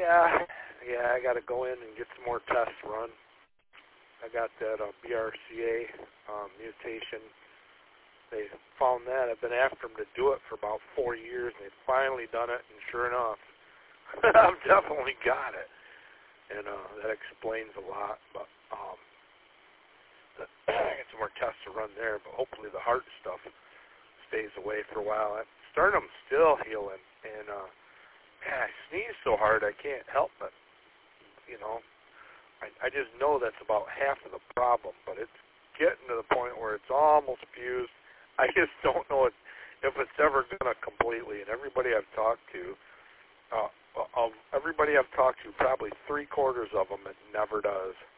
I got to go in and get some more tests run. I got that BRCA mutation. They found that. I've been after them to do it for about 4 years, and they've finally done it, and sure enough, I've definitely got it. And that explains a lot, but I got some more tests to run there, but hopefully the heart stuff stays away for a while. Sternum's still healing, and man, I sneeze so hard I can't help it. You know, I just know that's about half of the problem, but it's getting to the point where it's almost fused. I just don't know if it's ever going to completely, and everybody I've talked to, probably 3/4 of them, it never does.